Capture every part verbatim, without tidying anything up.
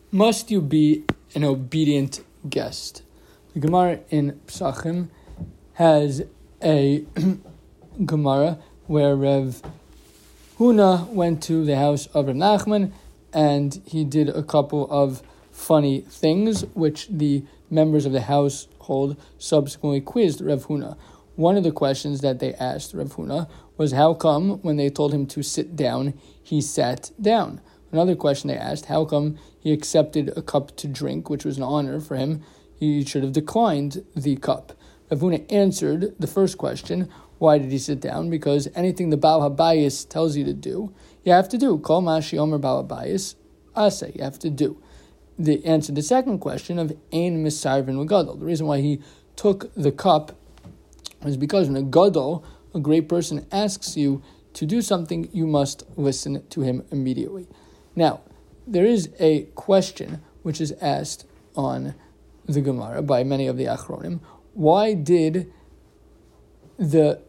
Must you be an obedient guest? The Gemara in Pesachim has a Gemara where Rev Huna went to the house of Rav Nachman and he did a couple of funny things which the members of the household subsequently quizzed Rev Huna. One of the questions that they asked Rev Huna was how come when they told him to sit down, he sat down? Another question they asked, how come he accepted a cup to drink, which was an honor for him? He should have declined the cup. Rev Huna answered the first question, why did he sit down? Because anything the Baal HaBayis tells you to do, you have to do. Kol ma she'omer Baal HaBayis aseh, you have to do. The answer to the second question of ein misarvin l'gadol. The reason why he took the cup was because when a gadol, a great person, asks you to do something, you must listen to him immediately. Now, there is a question which is asked on the Gemara by many of the Achronim. Why did the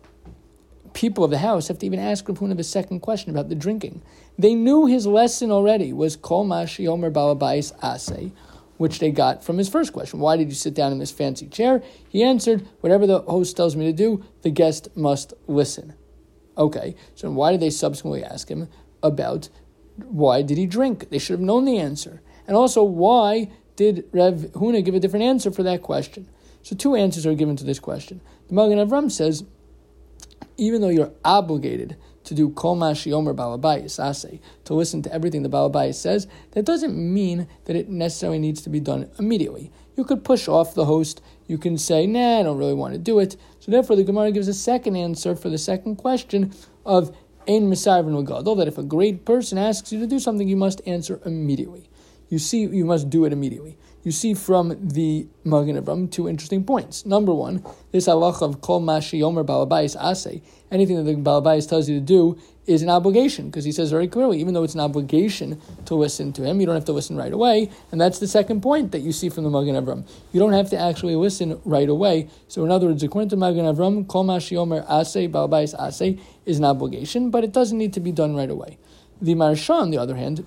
people of the house have to even ask Rav Huna a second question about the drinking? They knew his lesson already was Kol ma she'omer Baal HaBayis aseh, which they got from his first question. Why did you sit down in this fancy chair? He answered, whatever the host tells me to do, the guest must listen. Okay, so why did they subsequently ask him about why did he drink? They should have known the answer. And also, why did Rev Huna give a different answer for that question? So two answers are given to this question. The Magen Avram says, even though you're obligated to do Kol ma she'omer Baal HaBayis aseh, to listen to everything the Baal HaBayis says, that doesn't mean that it necessarily needs to be done immediately. You could push off the host. You can say, nah, I don't really want to do it. So therefore, the Gemara gives a second answer for the second question of ein misarvin l'gadol, that if a great person asks you to do something, you must answer immediately. You see, you must do it immediately. You see from the Magen Avram two interesting points. Number one, this halacha of Kol ma she'omer Baal HaBayis aseh, anything that the Baal HaBayis tells you to do is an obligation, because he says very clearly, even though it's an obligation to listen to him, you don't have to listen right away, and that's the second point that you see from the Magen Avram. You don't have to actually listen right away. So in other words, according to Magen Avram, Kol ma she'omer aseh, Baal HaBayis aseh is an obligation, but it doesn't need to be done right away. The Maharsha, on the other hand,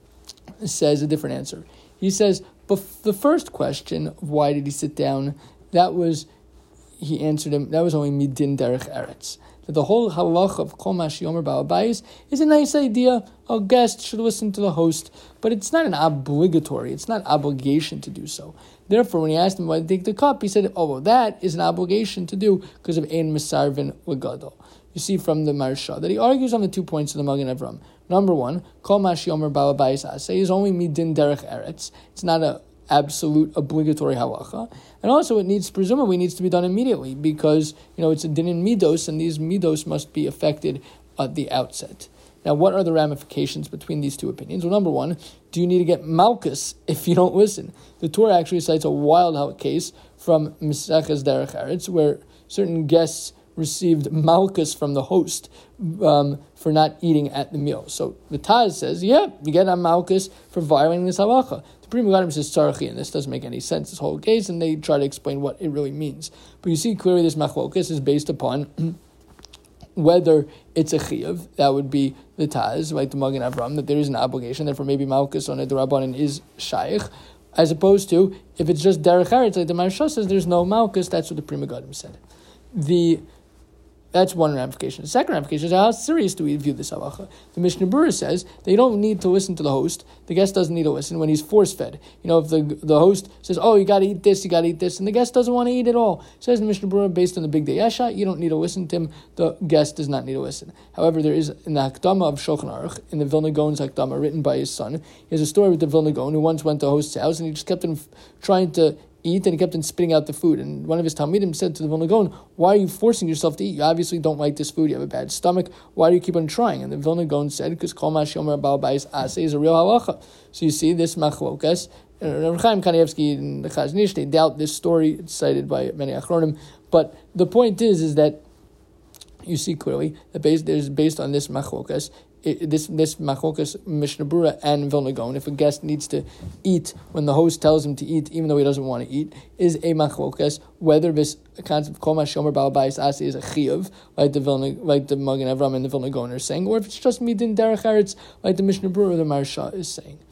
says a different answer. He says, but the first question of why did he sit down, that was, he answered him, that was only midin derech eretz. That the whole halach of Kol ma she'omer Baal HaBayis is a nice idea. A guest should listen to the host, but it's not an obligatory, it's not obligation to do so. Therefore, when he asked him why to take the cup, he said, oh, well, that is an obligation to do because of ein misarvin l'gadol. You see from the Maharsha that he argues on the two points of the Magen Avram. Number one, Kol ma she'omer Baal HaBayis aseh is only midin derech eretz. It's not an absolute obligatory halacha. And also it needs, presumably needs to be done immediately because, you know, it's a din in midos and these midos must be affected at the outset. Now, what are the ramifications between these two opinions? Well, number one, do you need to get malchus if you don't listen? The Torah actually cites a wild case from Maseches Derech Eretz where certain guests received malchus from the host um, for not eating at the meal. So the Taz says, yeah, you get a malchus for violating this halacha. The Pri Megadim says tzarachi, and this doesn't make any sense, this whole case, and they try to explain what it really means. But you see clearly this machlokas is based upon whether it's a chiyuv, that would be the Taz, like the Magen Avram, that there is an obligation, therefore maybe malchus on a d'Rabbanan is shaykh, as opposed to if it's just derech eretz, like the Maharsha says there's no malchus, that's what the Pri Megadim said. The That's one ramification. The second ramification is how serious do we view this halacha? The Mishnah Berurah says that you don't need to listen to the host. The guest doesn't need to listen when he's force-fed. You know, if the the host says, oh, you got to eat this, you got to eat this, and the guest doesn't want to eat at all. Says the Mishnah Berurah, based on the Big Day Yesha, you don't need to listen to him. The guest does not need to listen. However, there is in the Hakdama of Shulchan Aruch, in the Vilna Gaon's Hakdama, written by his son, he has a story with the Vilna Gaon who once went to a host's house and he just kept on f- trying to eat, and he kept on spitting out the food. And one of his Talmidim said to the Vilna Gaon, why are you forcing yourself to eat? You obviously don't like this food. You have a bad stomach. Why do you keep on trying? And the Vilna Gaon said, because Kol ma she'omer Baal HaBayis aseh is a real halacha. So you see this machlokas. Rav Chaim Kanievsky and the Chazon Ish, they doubt this story. It's cited by many Achronim. But the point is, is that you see clearly that based, there's based on this machlokas, It, this this machlokas Mishnah Berurah and Vilna Gaon, if a guest needs to eat when the host tells him to eat, even though he doesn't want to eat, is a machlokas. Whether this concept of Kol ma she'omer Baal HaBayis aseh is a chiyuv, like the Vilna, like the Magen Avram and the Vilna Gaon are saying, or if it's just midin derech eretz, like the Mishnah Berurah or the Maharsha is saying.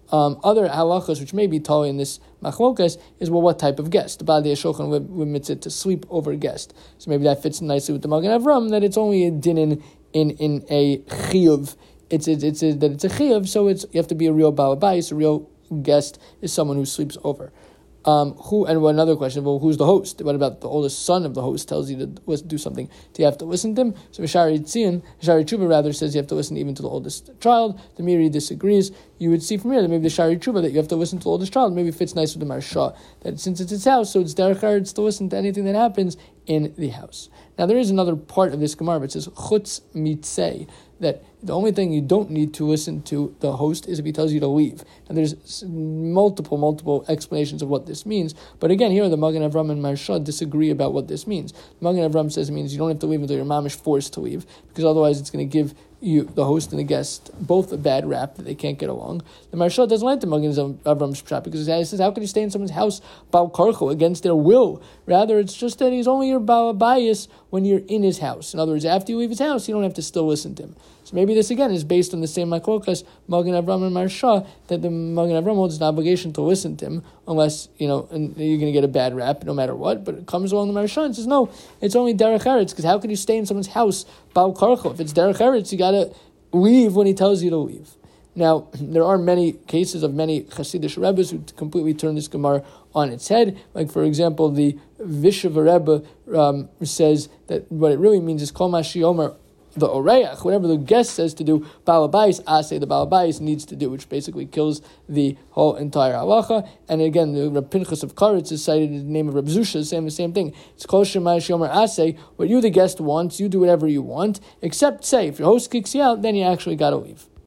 Um, other halachas which may be totally in this machlokas is, well, what type of guest? The Baalei Shulchan limits it to sleep over guest. So maybe that fits nicely with the Magen Avram, that it's only a dinin in, in a chiyuv. It's, it's, it's a, that it's a chiyuv, so it's you have to be a real Baal Bayis. A real guest is someone who sleeps over. Um, who and well, another question? Well, who's the host? What about the oldest son of the host tells you to do something? Do you have to listen to him? So Shari Tzion, Shari Tshuva rather says you have to listen even to the oldest child. The Miri disagrees. You would see from here that maybe the Shari Tshuva that you have to listen to the oldest child maybe fits nice with the Marsha, that since it's his house, so it's derech eretz to listen to anything that happens in the house. Now there is another part of this Gemara that says chutz mitzei, that the only thing you don't need to listen to the host is if he tells you to leave. And there's multiple, multiple explanations of what this means. But again, here the Magen Avram and Marsha disagree about what this means. The Magen Avram says it means you don't have to leave until your mom is forced to leave, because otherwise it's going to give you, the host and the guest, both a bad rap that they can't get along. The Marsha doesn't like the Magen Avram's pshat, because he says, how can you stay in someone's house Baal Karcho against their will? Rather, it's just that he's only your Baal Bayis when you're in his house. In other words, after you leave his house, you don't have to still listen to him. So maybe this again is based on the same machlokas Magen Avram and Marsha, that the Magen Avram holds an obligation to listen to him unless, you know, and you're going to get a bad rap no matter what. But it comes along the Marsha and says, no, it's only derech eretz, because how can you stay in someone's house Baal Karcho? If it's derech eretz, you got to leave when he tells you to leave. Now, there are many cases of many Hasidic Rebbes who completely turn this Gemara on its head. Like, for example, the Vishav Rebbe um, says that what it really means is Kol Mashi Omer, the Oreach, whatever the guest says to do, Baal Bayis, Aseh, the Baal Bayis needs to do, which basically kills the whole entire halacha. And again, the Reb Pinchas of Karetz is cited in the name of Reb Zusha, saying the same thing. It's Kol Shemai Shomer Aseh, what you, the guest, wants, you do whatever you want, except say, if your host kicks you out, then you actually got to leave.